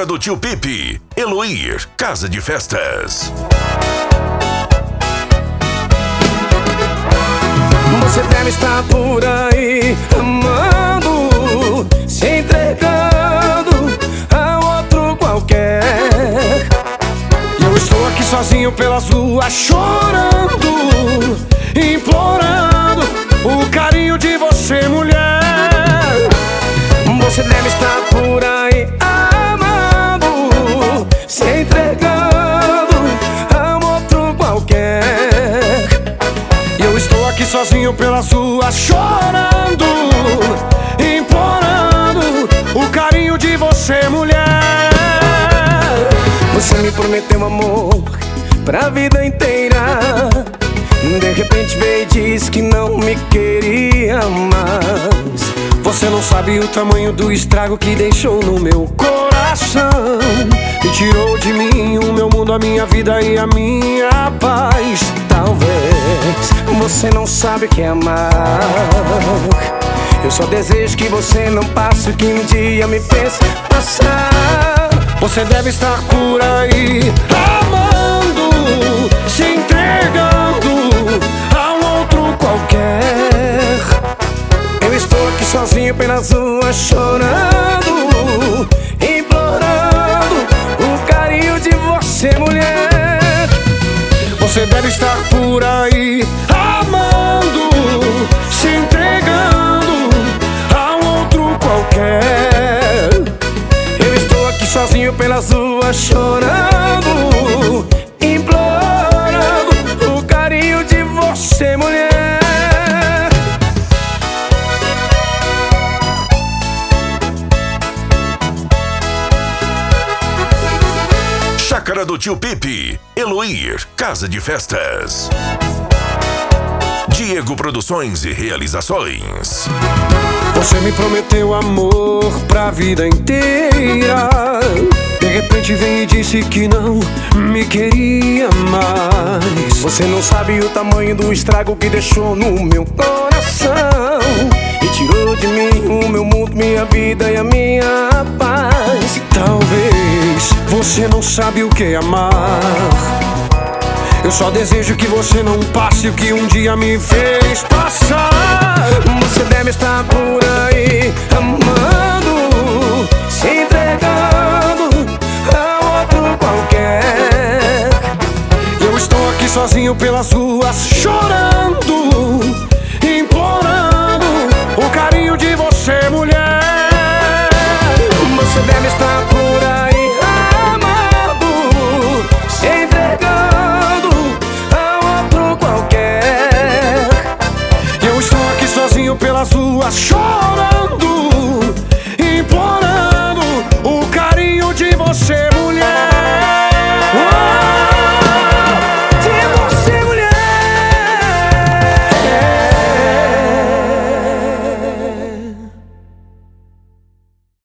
do Tio Pipe, Eloir, Casa de Festas. Você deve estar por aí amando, se entregando a outro qualquer. E eu estou aqui sozinho pelas ruas chorando, implorando o carinho de você, mulher. Você deve estar por aí amando, se entregando a outro qualquer. E eu estou aqui sozinho pelas ruas chorando, implorando o carinho de você, mulher. Você me prometeu amor pra vida inteira, de repente veio e disse que não me queria mais. Você não sabe o tamanho do estrago que deixou no meu coração, e tirou de mim o meu mundo, a minha vida e a minha paz. Talvez você não sabe o que é amar. Eu só desejo que você não passe o que um dia me fez passar. Você deve estar por aí amando, se entregando a outro qualquer. Eu estou aqui sozinho pelas ruas chorando, implorando o carinho de você, mulher. Você deve estar por aí amando, se entregando a outro qualquer. Eu estou aqui sozinho pelas ruas chorando, implorando o carinho de você, mulher. Chácara do Tio Pipe, Eloir, Casa de Festas. Diego Produções e Realizações. Você me prometeu amor pra vida inteira, de repente veio e disse que não me queria mais. Você não sabe o tamanho do estrago que deixou no meu coração, e tirou de mim o meu mundo, minha vida e a minha paz. Talvez você não sabe o que é amar. Eu só desejo que você não passe o que um dia me fez passar. Você deve estar por aí amando, se entregando a outro qualquer. Eu estou aqui sozinho pelas ruas chorando, implorando o carinho de você, mulher. Você deve estar por aí amando, se entregando a outro qualquer. Eu estou aqui sozinho pelas ruas chorando,